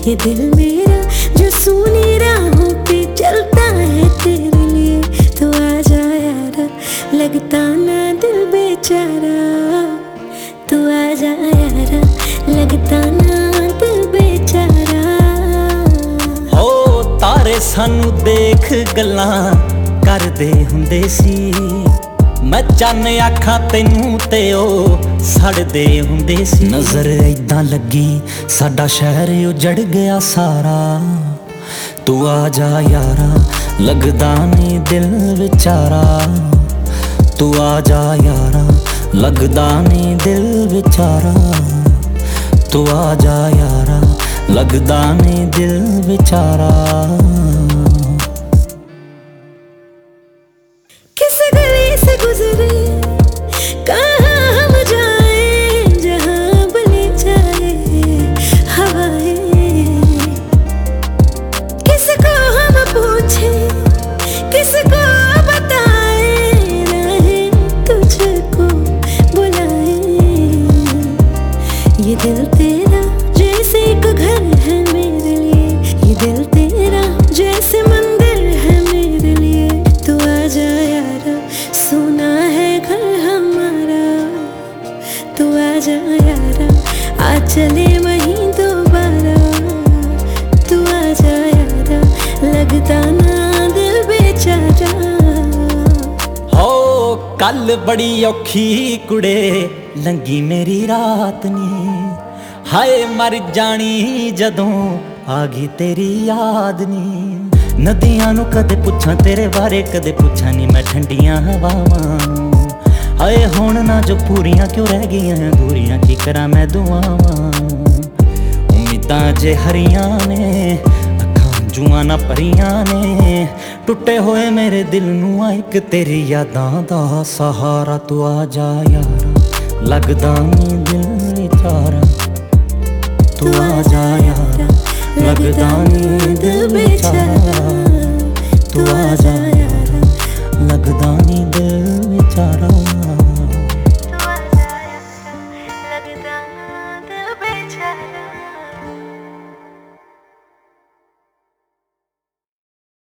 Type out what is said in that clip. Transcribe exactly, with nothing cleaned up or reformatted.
ये दिल मेरा जो सूनी राहों पे चलता है तेरे लिए। तो आजा यारा, लगता ना दिल बेचारा। तो आजा यारा, लगता ना दिल बेचारा। हो तारे सानू देख गल्लां करदे हुंदे सी, मैं चन्न आखां तैनू ते ओ सड़दे हुंदे सी। नज़र ऐदां लगी साडा शहर उजड़ गया सारा। तू आजा यारा, लगदा नी दिल बेचारा। तू आजा यारा, लगदा नी दिल बेचारा। तू आजा यारा, लगदा नी दिल बेचारा। किस गली से गुजरे, कहाँ हम जाए, जहाँ ले जाए हवाएं। किसको हम पूछे, किसको बताए, राहें तुझको बुलाए। ये दिल तेरा जैसे एक घर है मेरे लिए, ये दिल तेरा जैसे मंदिर है मेरे लिए। तू आजा यारा, सुना है घर हमारा। तू आजा यारा, आ चले वहीं दोबारा। तू आजा यारा, लगता ना दिल बेचारा। हो कल बड़ी औखी कुड़े लंगी मेरी रात नी, हाय मर जानी जदों आ गई तेरी याद नी। नदियां नू कदे पुछां तेरे बारे, कदे पुछां नी मैं ठंडियां हवावां नू। हाय हुण ना जो पूरियां क्यों रह गईयां अधूरियां, की करा मैं दुआवां नू। उम्मीदां जे हरियां ने, अखां जुआं ना भरियां ने। टुटे होए मेरे दिल नू आ इक तेरी यादां दा सहारा। तू आजा यारा, लगदा नी दिल बेचारा। तू आजा यारा, लगदा नी दिल बेचारा। तू आजा